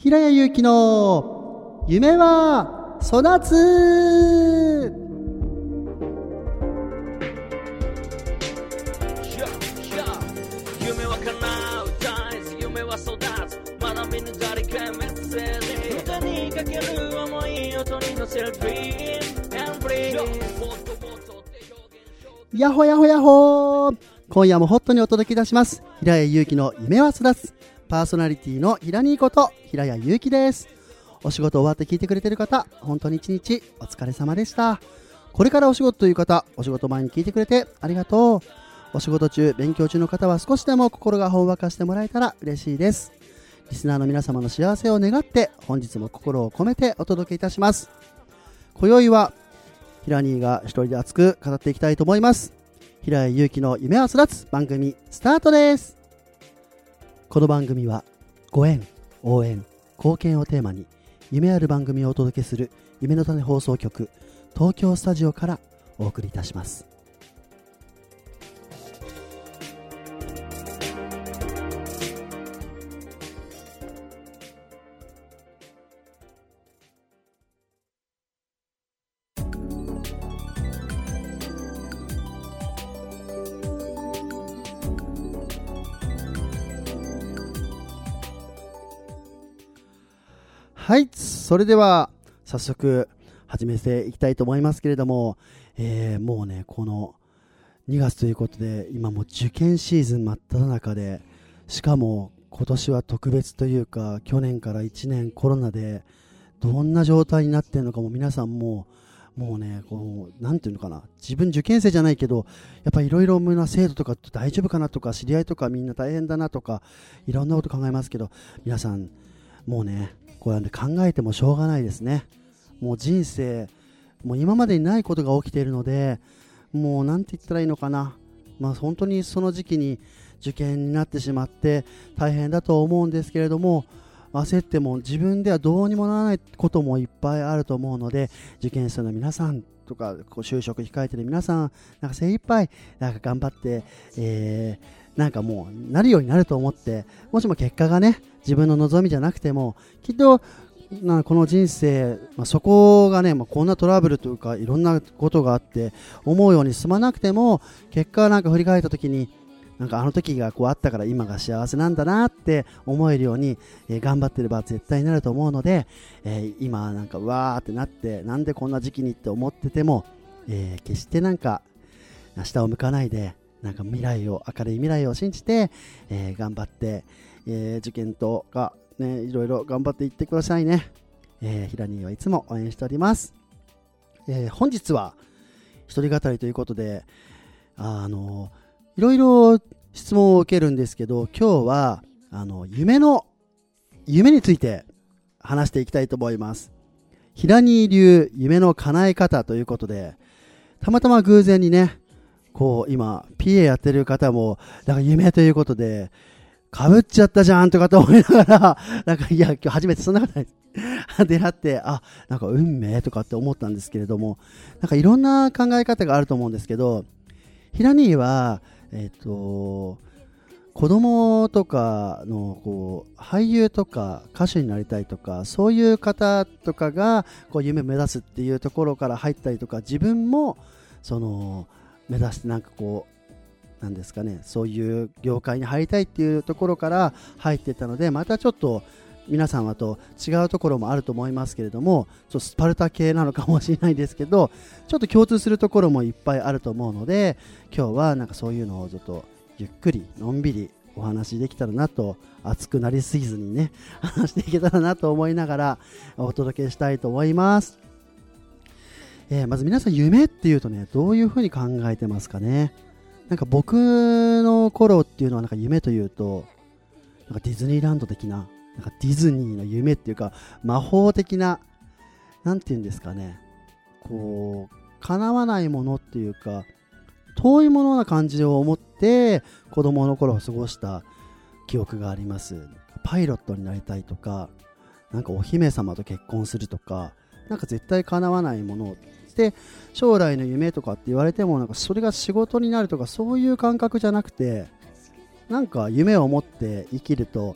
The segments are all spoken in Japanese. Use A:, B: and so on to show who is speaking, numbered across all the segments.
A: 平谷祐希の夢は育つ。
B: 夢は叶う大事、夢は育つ。まだ見ぬ誰かメッセージ、歌にかける思い、音に乗せる Dream and Breathe。
A: やほやほやほー。今夜もホットにお届けいたします。平谷祐希の夢は育つ。パーソナリティの平兄こと平谷祐希です。お仕事終わって聞いてくれてる方、本当に一日お疲れ様でした。これからお仕事という方、お仕事前に聞いてくれてありがとう。お仕事中、勉強中の方は少しでも心がほんわかしてもらえたら嬉しいです。リスナーの皆様の幸せを願って本日も心を込めてお届けいたします。今宵は平兄が一人で熱く語っていきたいと思います。平谷祐希の夢は育つ番組スタートです。この番組はご縁、応援、貢献をテーマに夢ある番組をお届けする夢の種放送局東京スタジオからお送りいたします。はい、それでは早速始めていきたいと思いますけれども、もうねこの2月ということで今もう受験シーズン真っ只中で、しかも今年は特別というか去年から1年コロナでどんな状態になっているのかも皆さんもうねこうなんていうのかな、自分受験生じゃないけどやっぱりいろいろな制度とか大丈夫かなとか、知り合いとかみんな大変だなとかいろんなこと考えますけど、皆さんもうねこうやって考えてもしょうがないですね。もう人生もう今までにないことが起きているので、もうなんて言ったらいいのかな、本当にその時期に受験になってしまって大変だと思うんですけれども、焦っても自分ではどうにもならないこともいっぱいあると思うので、受験生の皆さんとかこう就職控えている皆さん、なんか精一杯なんか頑張って、なんかもうなるようになると思って、もしも結果がね自分の望みじゃなくてもきっとこの人生、そこがね、こんなトラブルというかいろんなことがあって思うように進まなくても、結果なんか振り返った時になんかあの時がこうあったから今が幸せなんだなって思えるように、頑張ってれば絶対になると思うので、今なんかわーってなってなんでこんな時期にって思ってても、決してなんか下を向かないで、なんか明るい未来を信じて、頑張って、受験とかねいろいろ頑張っていってくださいね。平兄はいつも応援しております。本日は一人語りということでいろいろ質問を受けるんですけど、今日は夢について話していきたいと思います。平兄流夢の叶え方ということで、たまたま偶然にねこう今 PA やってる方もだから夢ということでかぶっちゃったじゃんとかと思いながら、なんかいや今日初めてそんなことない出会って、なんか運命とかって思ったんですけれども、なんかいろんな考え方があると思うんですけど、平兄は子供とかのこう俳優とか歌手になりたいとか、そういう方とかがこう夢を目指すっていうところから入ったりとか、自分もその目指してなんかこうなんですかね、そういう業界に入りたいっていうところから入っていったので、またちょっと皆さんはと違うところもあると思いますけれども、ちょっとスパルタ系なのかもしれないですけど、ちょっと共通するところもいっぱいあると思うので、今日はなんかそういうのをちょっとゆっくりのんびりお話できたらなと、熱くなりすぎずにね話していけたらなと思いながらお届けしたいと思います。まず皆さん夢っていうとね、どういうふうに考えてますかね。なんか僕の頃っていうのはなんか夢というとなんかディズニーランド的な、なんかディズニーの夢っていうか魔法的な、なんていうんですかね、こう叶わないものっていうか遠いものな感じを思って子供の頃を過ごした記憶があります。パイロットになりたいとか、なんかお姫様と結婚するとか、なんか絶対叶わないもので将来の夢とかって言われても、なんかそれが仕事になるとかそういう感覚じゃなくて、なんか夢を持って生きると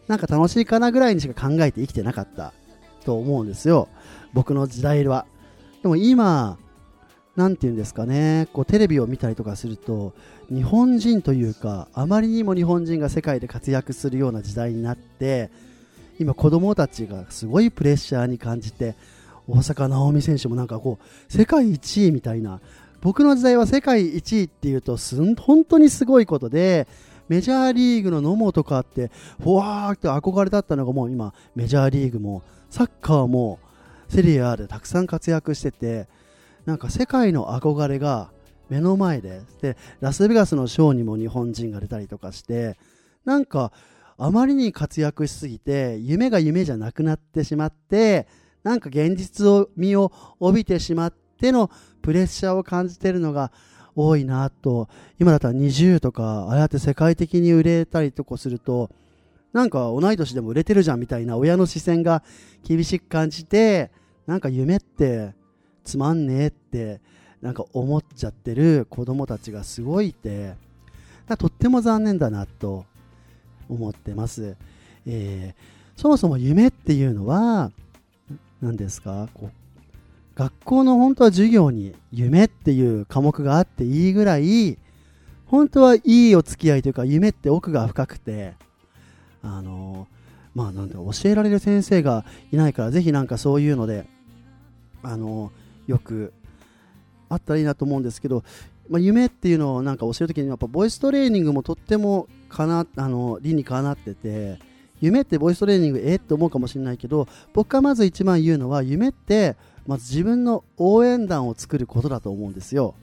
A: なんか楽しいかなぐらいにしか考えて生きてなかったと思うんですよ、僕の時代は。でも今なんていうんですかね、こうテレビを見たりとかすると、日本人というかあまりにも日本人が世界で活躍するような時代になって、今子供たちがすごいプレッシャーに感じて、大坂なおみ選手もなんかこう世界1位みたいな、僕の時代は世界1位っていうと本当にすごいことで、メジャーリーグの野茂とかってふわーって憧れだったのが、もう今メジャーリーグもサッカーもセリエ A でたくさん活躍してて、なんか世界の憧れが目の前で、ラスベガスのショーにも日本人が出たりとかして、なんかあまりに活躍しすぎて夢が夢じゃなくなってしまって、なんか現実味を帯びてしまってのプレッシャーを感じているのが多いなと。今だったら20とかああやって世界的に売れたりとかすると、なんか同い年でも売れてるじゃんみたいな親の視線が厳しく感じて、なんか夢ってつまんねえってなんか思っちゃってる子供たちがすごいいて、とっても残念だなと思ってます。そもそも夢っていうのは何ですか、学校の本当は授業に夢っていう科目があっていいぐらい、本当はいいお付き合いというか、夢って奥が深くて、なんだ教えられる先生がいないから、ぜひなんかそういうのでよくあったらいいなと思うんですけど、夢っていうのをなんか教えるときに、やっぱボイストレーニングもとっても理にかなってて、夢ってボイストレーニングって思うかもしれないけど、僕がまず一番言うのは、夢ってまず自分の応援団を作ることだと思うんですよ。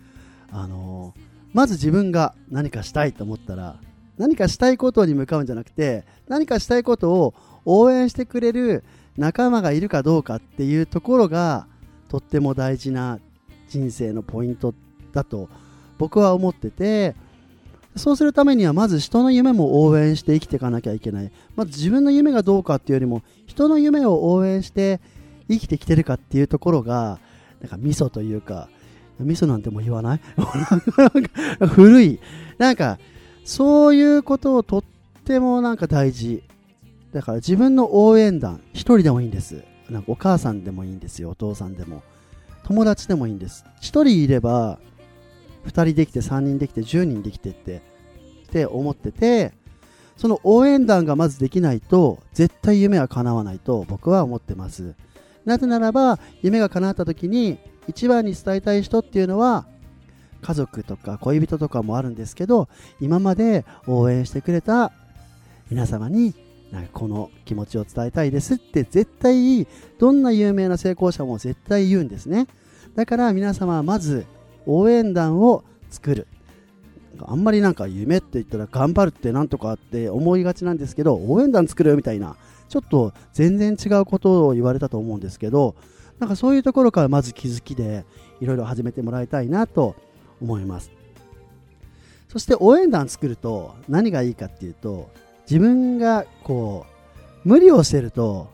A: まず自分が何かしたいと思ったら、何かしたいことに向かうんじゃなくて、何かしたいことを応援してくれる仲間がいるかどうかっていうところがとっても大事な人生のポイントだと僕は思ってて、そうするためにはまず人の夢も応援して生きていかなきゃいけない。まず自分の夢がどうかっていうよりも、人の夢を応援して生きてきてるかっていうところがなんかミソというか、ミソなんてもう言わない古い、なんかそういうことをとってもなんか大事だから、自分の応援団一人でもいいんです。なんかお母さんでもいいんですよ、お父さんでも友達でもいいんです。一人いれば2人できて3人できて10人できてって思ってて、その応援団がまずできないと絶対夢は叶わないと僕は思ってます。なぜならば、夢が叶った時に一番に伝えたい人っていうのは家族とか恋人とかもあるんですけど、今まで応援してくれた皆様になんかこの気持ちを伝えたいですって絶対、どんな有名な成功者も絶対言うんですね。だから皆様はまず応援団を作る。あんまりなんか夢って言ったら頑張るってなんとかって思いがちなんですけど、応援団作るみたいなちょっと全然違うことを言われたと思うんですけど、なんかそういうところからまず気づきでいろいろ始めてもらいたいなと思います。そして応援団作ると何がいいかっていうと、自分がこう無理をしてると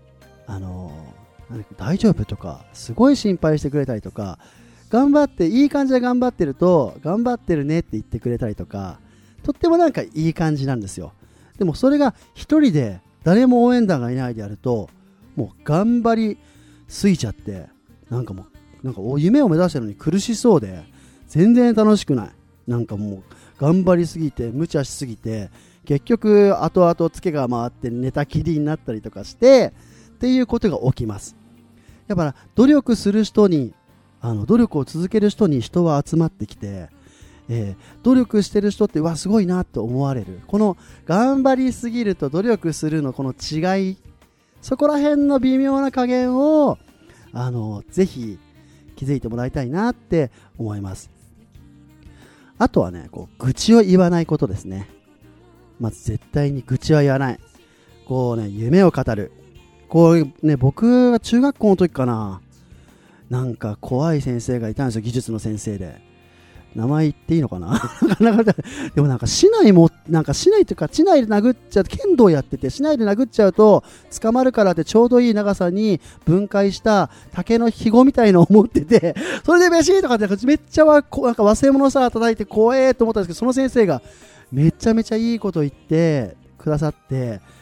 A: 大丈夫とかすごい心配してくれたりとか、頑張っていい感じで頑張ってると頑張ってるねって言ってくれたりとか、とってもなんかいい感じなんですよ。でもそれが一人で誰も応援団がいないでやると、もう頑張りすぎちゃって、なんか夢を目指してるのに苦しそうで全然楽しくない。なんかもう頑張りすぎて無茶しすぎて、結局後々ツケが回って寝たきりになったりとかしてっていうことが起きます。だから努力する人に努力を続ける人に人は集まってきて、努力してる人ってすごいなと思われる。この頑張りすぎると努力するのこの違い、そこら辺の微妙な加減をぜひ気づいてもらいたいなって思います。あとはね、愚痴を言わないことですね。まず絶対に愚痴は言わない。夢を語る。僕が中学校の時かな、なんか怖い先生がいたんですよ、技術の先生で。名前言っていいのかなでもなんか市内というか市内で殴っちゃう、剣道やってて市内で殴っちゃうと捕まるからってちょうどいい長さに分解した竹のひごみたいのを持ってて、それで飯とかってめっちゃなんか忘れ物さ叩いて怖えと思ったんですけど、その先生がめちゃめちゃいいこと言ってくださって、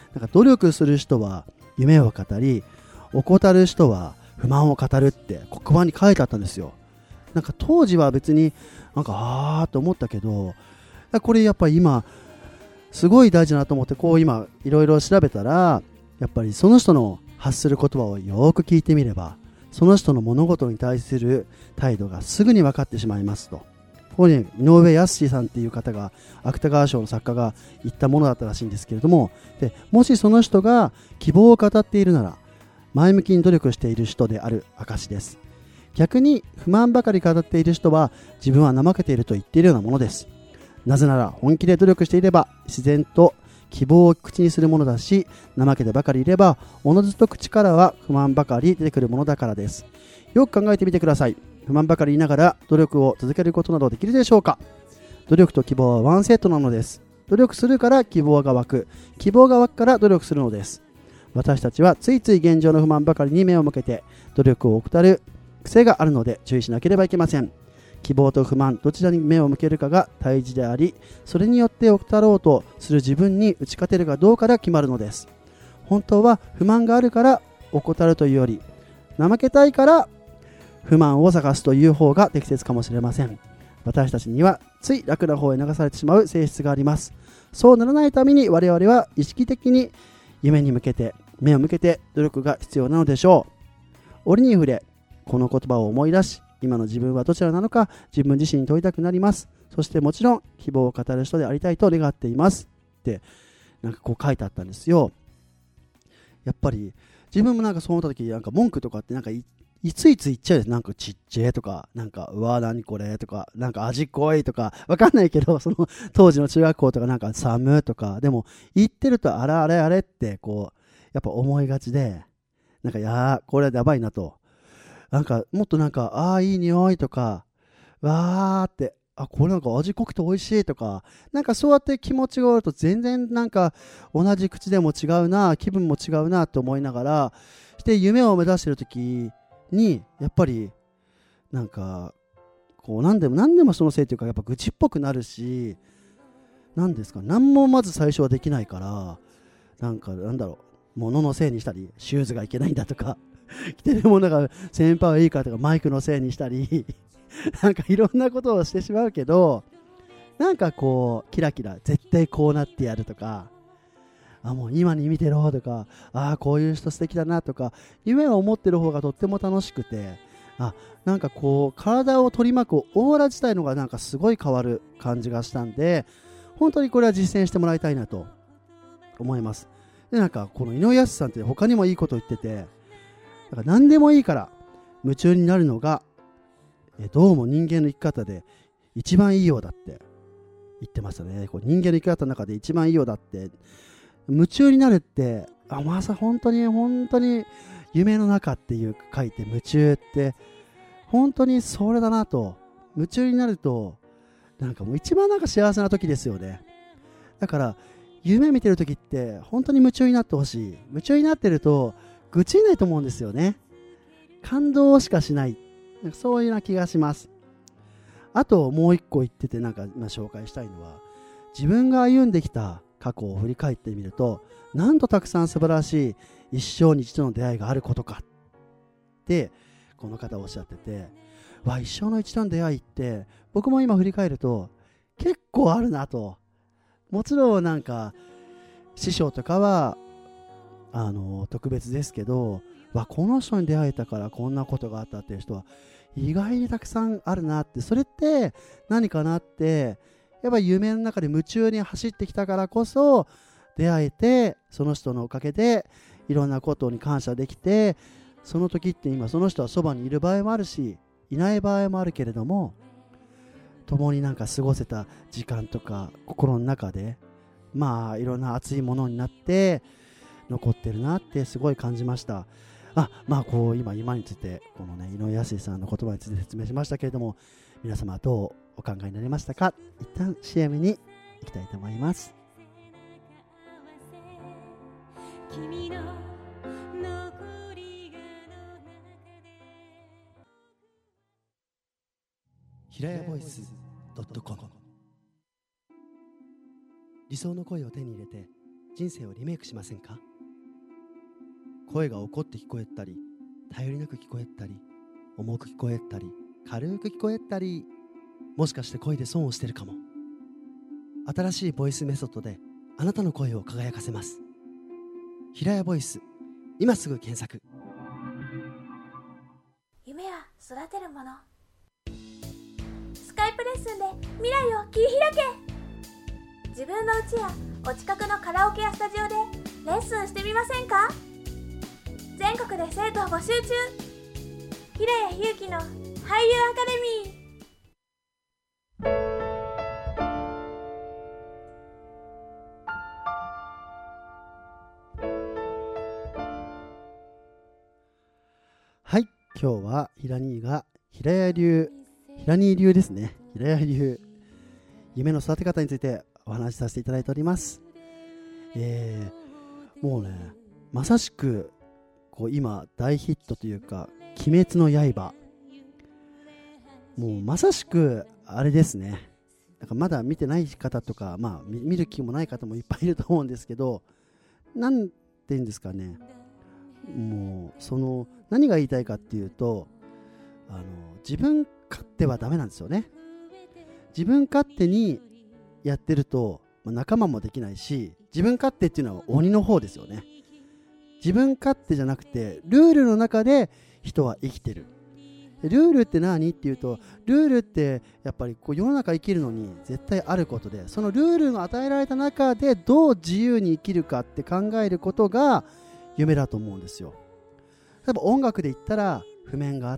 A: なんか努力する人は夢を語り、怠る人は不満を語るって黒板に書いてあったんですよ。なんか当時は別になんかあーと思ったけど、これやっぱり今すごい大事だなと思って、こう今いろいろ調べたら、やっぱりその人の発する言葉をよく聞いてみれば、その人の物事に対する態度がすぐに分かってしまいますと。ここに井上康さんっていう方が、芥川賞の作家が言ったものだったらしいんですけれども、でもしその人が希望を語っているなら、前向きに努力している人である証です。逆に不満ばかり語っている人は、自分は怠けていると言っているようなものです。なぜなら本気で努力していれば自然と希望を口にするものだし、怠けてばかりいればおのずと口からは不満ばかり出てくるものだからです。よく考えてみてください。不満ばかり言いながら努力を続けることなどできるでしょうか。努力と希望はワンセットなのです。努力するから希望が湧く、希望が湧くから努力するのです。私たちはついつい現状の不満ばかりに目を向けて努力を怠る癖があるので、注意しなければいけません。希望と不満どちらに目を向けるかが大事であり、それによって怠ろうとする自分に打ち勝てるかどうかが決まるのです。本当は不満があるから怠るというより、怠けたいから不満を探すという方が適切かもしれません。私たちにはつい楽な方へ流されてしまう性質があります。そうならないために我々は意識的に夢に向けて目を向けて努力が必要なのでしょう。折に触れこの言葉を思い出し、今の自分はどちらなのか自分自身に問いたくなります。そしてもちろん希望を語る人でありたいと願っていますってなんかこう書いてあったんですよ。やっぱり自分もなんかそう思った時、なんか文句とかってなんかいついつ言っちゃうんです。なんかちっちゃいとか、なんかうわ何これとか、なんか味濃いとかわかんないけど、その当時の中学校とかなんか寒とか、でも言ってるとあれあれあれってこうやっぱ思いがちで、なんかこれはやばいなと、なんかもっとなんかいい匂いとか、わーってこれなんか味濃くて美味しいとか、なんかそうやって気持ちがあると全然なんか同じ口でも違うな、気分も違うなと思いながらして夢を目指してる時に、やっぱりなんかこう何でもそのせいというか、やっぱ愚痴っぽくなるし、何ですか、何もまず最初はできないから、なんだろう、物のせいにしたり、シューズがいけないんだとか着てるものが先輩はいいかとか、マイクのせいにしたりなんかいろんなことをしてしまうけど、なんかこうキラキラ絶対こうなってやるとか、もう今に見てろとか、こういう人素敵だなとか、夢を持ってる方がとっても楽しくて、なんかこう体を取り巻くオーラ自体のがなんかすごい変わる感じがしたんで、本当にこれは実践してもらいたいなと思います。でなんかこの井上康さんって他にもいいこと言ってて、なんか何でもいいから夢中になるのがどうも人間の生き方で一番いいようだって言ってましたね。こう人間の生き方の中で一番いいようだって、夢中になるって、まさ本当に夢の中っていう書いて夢中って本当にそれだなと。夢中になるとなんかもう一番なんか幸せな時ですよね。だから夢見てる時って本当に夢中になってほしい。夢中になってると愚痴ないと思うんですよね。感動しかしない、なんかそういうような気がします。あともう一個言っててなんか今紹介したいのは、自分が歩んできた過去を振り返ってみると、なんとたくさん素晴らしい一生に一度の出会いがあることかってこの方おっしゃってて、一生の一度の出会いって僕も今振り返ると結構あるなと。もちろんなんか師匠とかは特別ですけど、この人に出会えたからこんなことがあったっていう人は意外にたくさんあるなって。それって何かなって、やっぱり夢の中で夢中に走ってきたからこそ出会えて、その人のおかげでいろんなことに感謝できて、その時って今その人はそばにいる場合もあるしいない場合もあるけれども、共になんか過ごせた時間とか心の中でいろんな熱いものになって残ってるなってすごい感じました。こう今についてこのね井上康さんの言葉について説明しましたけれども、皆様どうお考えになりましたか。一旦 CM に行きたいと思います。ひらやボイス.com、 理想の声を手に入れて人生をリメイクしませんか？声が怒って聞こえたり、頼りなく聞こえたり、重く聞こえたり、軽く聞こえたり、もしかして声で損をしてるかも。新しいボイスメソッドであなたの声を輝かせます。平谷ボイス、今すぐ検索。
C: 夢は育てるもの。スカイプレッスンで未来を切り開け。自分の家やお近くのカラオケやスタジオでレッスンしてみませんか？全国で生徒を募集中。平谷祐希の俳優アカデミー。
A: はい、今日は平兄流ですね。平谷流夢の育て方についてお話しさせていただいております。もうね、まさしくこう今大ヒットというか、鬼滅の刃、もうまさしくあれですね。なんかまだ見てない方とか、見る気もない方もいっぱいいると思うんですけど、なんて言うんですかね、もうその何が言いたいかっていうと、自分勝手はダメなんですよね。自分勝手にやってると、仲間もできないし、自分勝手っていうのは鬼の方ですよね。自分勝手じゃなくてルールの中で人は生きてる。ルールって何っていうと、ルールってやっぱりこう世の中生きるのに絶対あることで、そのルールが与えられた中でどう自由に生きるかって考えることが夢だと思うんですよ。例えば音楽で言ったら譜面があって、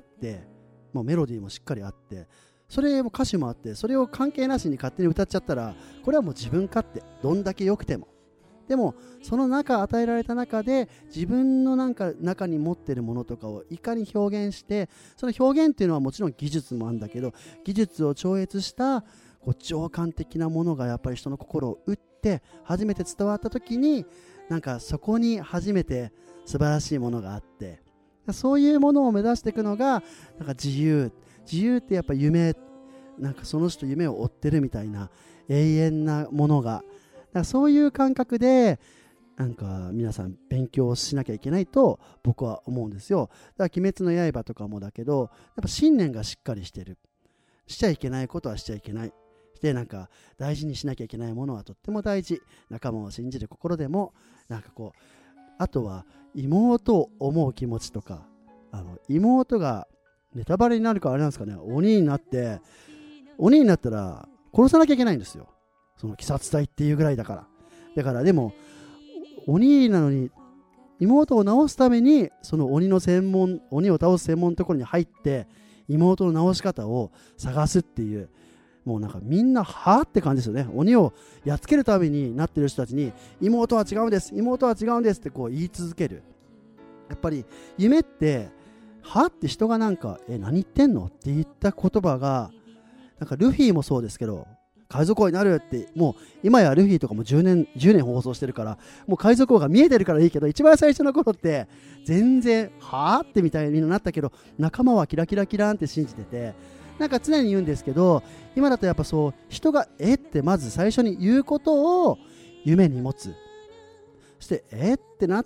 A: もうメロディーもしっかりあって、それも歌詞もあって、それを関係なしに勝手に歌っちゃったら、これはもう自分勝手、どんだけ良くても。でもその与えられた中で自分の中に持っているものとかをいかに表現して、その表現っていうのはもちろん技術もあるんだけど、技術を超越したこう情感的なものがやっぱり人の心を打って初めて伝わった時に、そこに初めて素晴らしいものがあって、そういうものを目指していくのが自由ってやっぱ夢、その人夢を追ってるみたいな永遠なものが、そういう感覚で皆さん勉強しなきゃいけないと僕は思うんですよ。だから鬼滅の刃とかもだけど、やっぱ信念がしっかりしてる。しちゃいけないことはしちゃいけない。で大事にしなきゃいけないものはとっても大事。仲間を信じる心でもあとは妹を思う気持ちとか、妹がネタバレになるからあれなんですかね、鬼になったら殺さなきゃいけないんですよ。その鬼殺隊っていうぐらいだからでも鬼なのに妹を治すためにその鬼を倒す専門のところに入って妹の治し方を探すっていう、もうみんなはぁって感じですよね。鬼をやっつけるためになってる人たちに妹は違うんですってこう言い続ける。やっぱり夢ってはぁって人が何言ってんのって言った言葉がルフィもそうですけど、海賊王になるって、もう今やルフィとかも10年放送してるから、もう海賊王が見えてるからいいけど、一番最初の頃って全然はぁってみたいになったけど、仲間はキラキラキランって信じてて、常に言うんですけど、今だとやっぱそう人がってまず最初に言うことを夢に持つ。そしてってなって、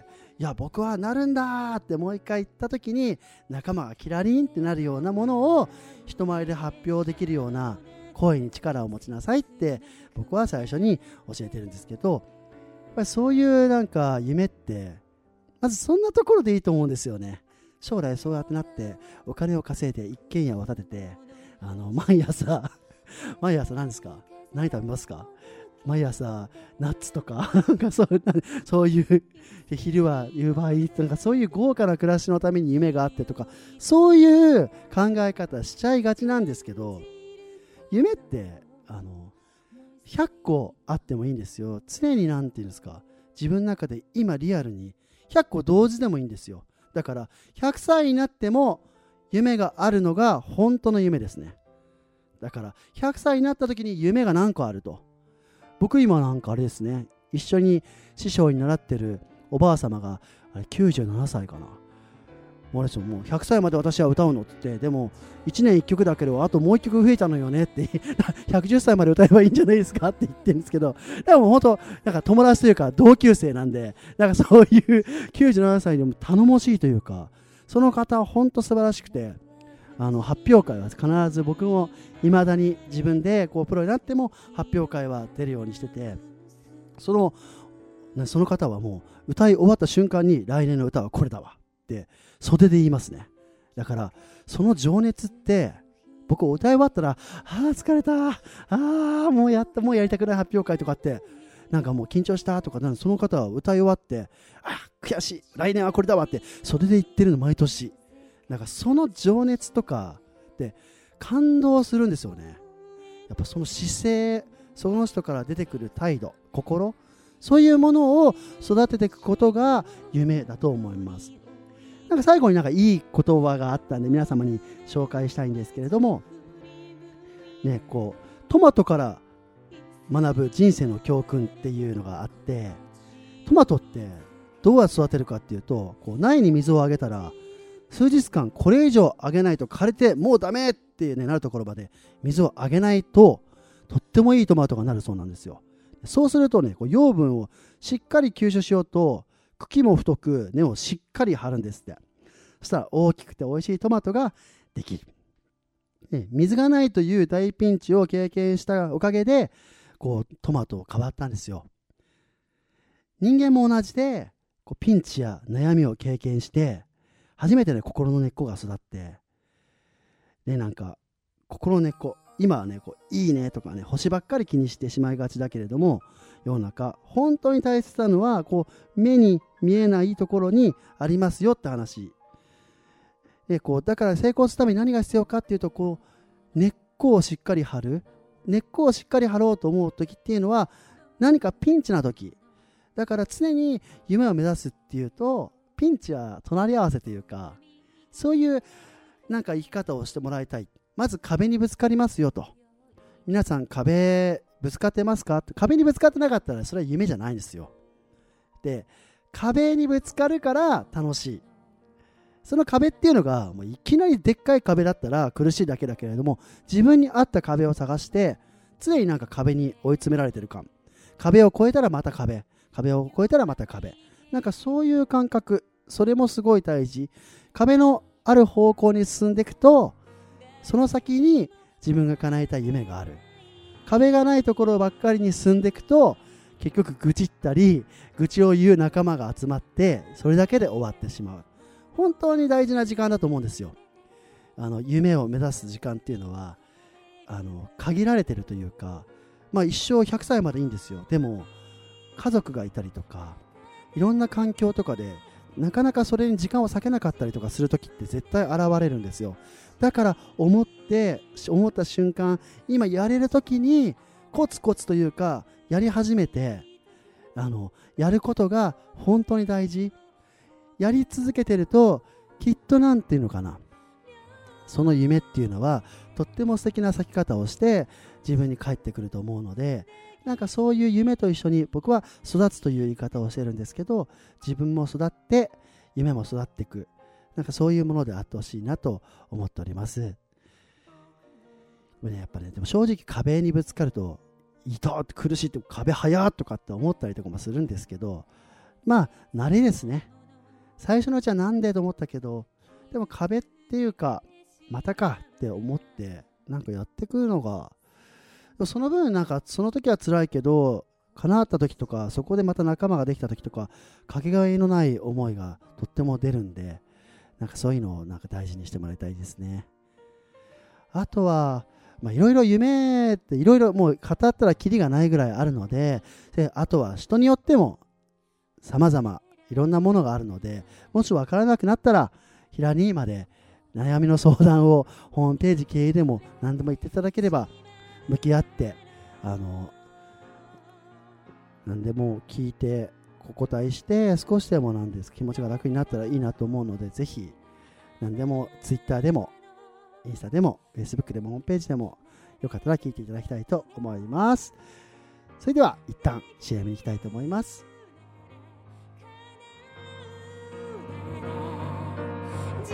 A: いや僕はなるんだってもう一回言った時に、仲間がキラリンってなるようなものを人前で発表できるような声に力を持ちなさいって僕は最初に教えてるんですけど、やっぱりそういう夢ってまずそんなところでいいと思うんですよね。将来そうやってなってお金を稼いで一軒家を建てて、毎朝何ですか、何食べますか、毎朝ナッツとかそういう昼は夕張とか、そういう豪華な暮らしのために夢があってとか、そういう考え方しちゃいがちなんですけど、夢って100個あってもいいんですよ。常に自分の中で今リアルに100個同時でもいいんですよ。だから100歳になっても夢があるのが本当の夢ですね。だから100歳になった時に夢が何個あると。僕今あれですね、一緒に師匠に習ってるおばあ様が97歳かな。 もう100歳まで私は歌うのって言って、でも1年1曲だけどあともう1曲増えたのよねって110歳まで歌えばいいんじゃないですかって言ってるんですけど、でも本当なんか友達というか同級生なんで、なんかそういう97歳でも頼もしいというか、その方は本当素晴らしくて、発表会は必ず僕も未だに自分でこうプロになっても発表会は出るようにしてて、その方はもう歌い終わった瞬間に来年の歌はこれだわって袖で言いますね。だからその情熱って僕歌い終わったら疲れた、もうやりたくない発表会とかってなんかもう緊張したとか、その方は歌い終わって悔しい来年はこれだわって袖で言ってるの毎年。なんかその情熱とかって感動するんですよね。やっぱその姿勢、その人から出てくる態度、心、そういうものを育てていくことが夢だと思います。なんか最後になんかいい言葉があったんで皆様に紹介したいんですけれどもね、こうトマトから学ぶ人生の教訓っていうのがあって、トマトってどうやって育てるかっていうと、こう苗に水をあげたら数日間これ以上あげないと枯れてもうダメっていう、なるところまで水をあげないととってもいいトマトがなるそうなんですよ。そうするとね、こう養分をしっかり吸収しようと茎も太く根をしっかり張るんですって。そしたら大きくて美味しいトマトができる。水がないという大ピンチを経験したおかげでこうトマト変わったんですよ。人間も同じでこうピンチや悩みを経験して初めてね心の根っこが育って、なんか心の根っこ、今はねこういいねとかね星ばっかり気にしてしまいがちだけれども、世の中本当に大切なのはこう目に見えないところにありますよって話で、こうだから成功するために何が必要かっていうと、こう根っこをしっかり張る、根っこをしっかり張ろうと思う時っていうのは何かピンチな時だから、常に夢を目指すっていうとピンチは隣り合わせというか、そういうなんか生き方をしてもらいたい。まず壁にぶつかりますよと。皆さん壁ぶつかってますか？壁にぶつかってなかったらそれは夢じゃないんですよ。で、壁にぶつかるから楽しい。その壁っていうのがもういきなりでっかい壁だったら苦しいだけだけれども、自分に合った壁を探して常になんか壁に追い詰められてる感、壁を越えたらまた壁、壁を越えたらまた壁、なんかそういう感覚、それもすごい大事。壁のある方向に進んでいくとその先に自分が叶えたい夢がある。壁がないところばっかりに進んでいくと結局愚痴ったり愚痴を言う仲間が集まってそれだけで終わってしまう。本当に大事な時間だと思うんですよ。夢を目指す時間っていうのは限られてるというか、一生100歳までいいんですよ。でも家族がいたりとかいろんな環境とかでなかなかそれに時間を割けなかったりとかするときって絶対現れるんですよ。だから思った瞬間、今やれるときにコツコツというかやり始めてやることが本当に大事。やり続けてるときっとなんていうのかな、その夢っていうのはとっても素敵な咲き方をして自分に返ってくると思うので、なんかそういう夢と一緒に僕は育つという言い方をしてるんですけど、自分も育って夢も育っていく、なんかそういうものであってほしいなと思っております。やっぱね、でも正直壁にぶつかると痛って苦しいって壁早とかって思ったりとかもするんですけど、慣れですね。最初のうちはなんでと思ったけど、でも壁っていうかまたかって思ってなんかやってくるのが、その分なんかその時は辛いけど叶った時とか、そこでまた仲間ができた時とかかけがえのない思いがとっても出るんで、なんかそういうのをなんか大事にしてもらいたいですね。あとはいろいろ夢っていろいろもう語ったらキリがないぐらいあるので、あとは人によっても様々いろんなものがあるので、もし分からなくなったらヒラニーまで悩みの相談をホームページ経由でも何でも言っていただければ向き合って何でも聞いてお答えして少しでもなんです気持ちが楽になったらいいなと思うので、ぜひ何でも Twitter でもインスタでも Facebook でもホームページでもよかったら聞いていただきたいと思います。それでは一旦 CM に行きたいと思います。
C: 自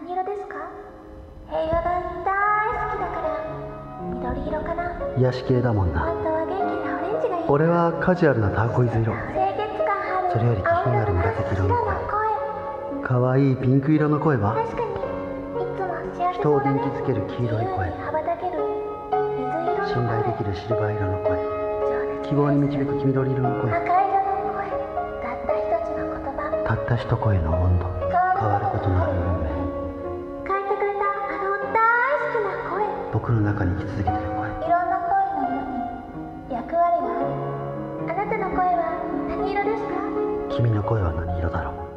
C: 何色ですか？平和が大好きだから緑色かな。
A: 癒し系だもんな。
C: 本当は元気なオレンジがいい。
A: 俺はカジュアルなターコイズ色。
C: 清潔感ある。
A: それより気品ある紫色の声。かわいいピンク色の声は？
C: 確かにいつも幸せ
A: 人を元気づける黄色い声。
C: 羽ばたける水色の声。
A: 信頼できるシルバー色の声。希望に導く黄緑色の声。
C: 赤色の声。たった一つの言葉。
A: たった一声の温度。変わることのある運命。
C: 書いてくれたあの大好きな声。
A: 僕の中に生き続けてる声。
C: いろんな声の色に役割がある。あなたの声は何色ですか？
A: 君の声は何色だろう。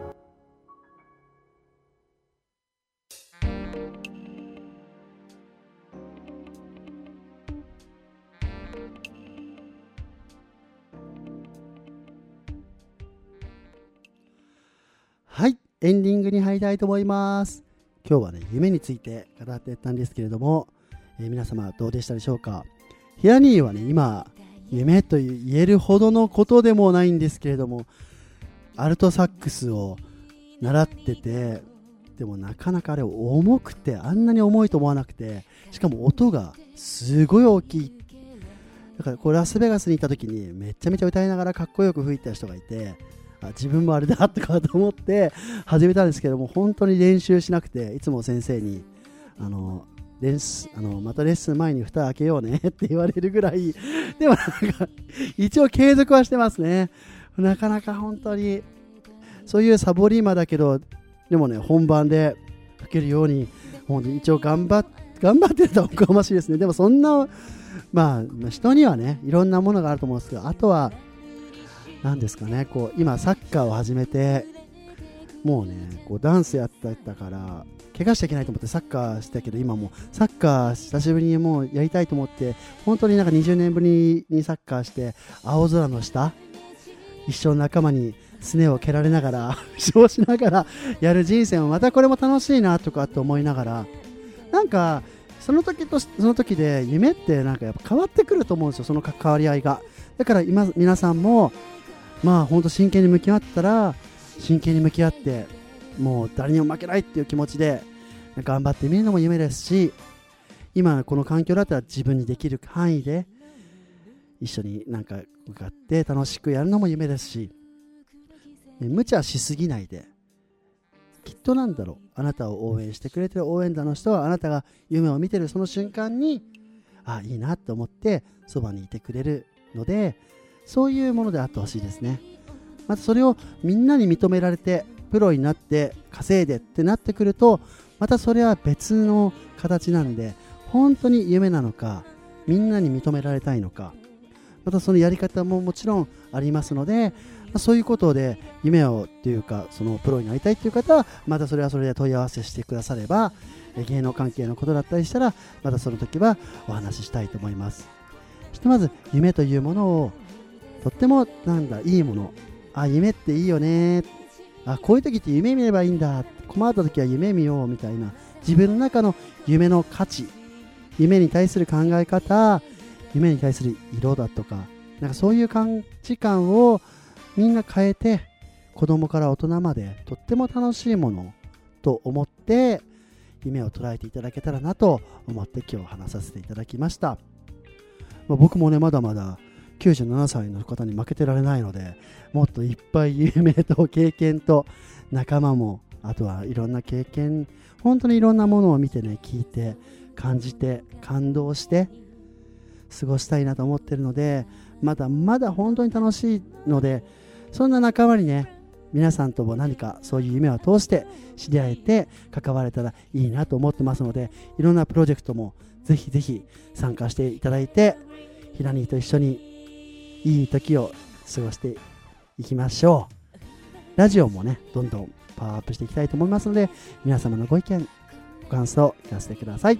A: はい、エンディングに入りたいと思います。今日はね、夢について語っていったんですけれども、皆様どうでしたでしょうか。ヒラニーはね、今夢と言えるほどのことでもないんですけれども、アルトサックスを習ってて、でもなかなかあれ重くて、あんなに重いと思わなくて、しかも音がすごい大きい。だからこうラスベガスに行った時にめちゃめちゃ歌いながらかっこよく吹いてた人がいて、自分もあれだとかと思って始めたんですけども、本当に練習しなくて、いつも先生にまたレッスン前に蓋開けようねって言われるぐらいでもなんか一応継続はしてますね。なかなか本当にそういうサボリーマだけど、でもね本番で吹けるように本当に一応頑張ってるとおこがましいですね。でもそんな人にはねいろんなものがあると思うんですけど、あとはなんですかね、こう今サッカーを始めてもうねこうダンスやってたから怪我しちゃいけないと思ってサッカーしたけど、今もうサッカー久しぶりにもうやりたいと思って、本当になんか20年ぶりにサッカーして青空の下一生仲間にすねを蹴られながら負傷しながらやる人生もまたこれも楽しいなとかって思いながら、なんかその時で夢ってなんかやっぱ変わってくると思うんですよ、その関わり合いが。だから今皆さんも本当真剣に向き合ったら真剣に向き合って、もう誰にも負けないっていう気持ちで頑張ってみるのも夢ですし、今この環境だったら自分にできる範囲で一緒になんか向かって楽しくやるのも夢ですし、無茶しすぎないで、きっとなんだろう、あなたを応援してくれてる応援団の人はあなたが夢を見てるその瞬間にいいなと思ってそばにいてくれるので、そういうものであってほしいですね。またそれをみんなに認められてプロになって稼いでってなってくると、またそれは別の形なんで、本当に夢なのかみんなに認められたいのか、またそのやり方ももちろんありますので、そういうことで夢をっていうかそのプロになりたいっていう方はまたそれはそれで問い合わせしてくだされば、芸能関係のことだったりしたらまたその時はお話ししたいと思います。ひとまず夢というものをとってもいいもの、夢っていいよね、こういう時って夢見ればいいんだ、困った時は夢見ようみたいな、自分の中の夢の価値、夢に対する考え方、夢に対する色だとか、なんかそういう価値観をみんな変えて、子供から大人までとっても楽しいものと思って夢を捉えていただけたらなと思って今日話させていただきました。僕もねまだまだ97歳の方に負けてられないので、もっといっぱい夢と経験と仲間も、あとはいろんな経験、本当にいろんなものを見てね、聞いて感じて感動して過ごしたいなと思ってるので、まだまだ本当に楽しいので、そんな仲間にね皆さんとも何かそういう夢を通して知り合えて関われたらいいなと思ってますので、いろんなプロジェクトもぜひぜひ参加していただいて、ヒラニーと一緒にいい時を過ごしていきましょう。ラジオもねどんどんパワーアップしていきたいと思いますので、皆様のご意見ご感想聞かせてください。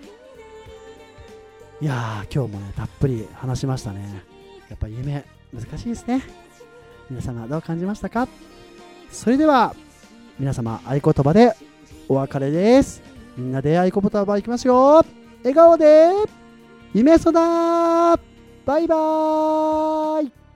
A: いやー今日もねたっぷり話しましたね。やっぱ夢難しいですね。皆様どう感じましたか。それでは皆様合言葉でお別れです。みんなで合言葉いきますよ。笑顔で夢そだ。バイバーイ。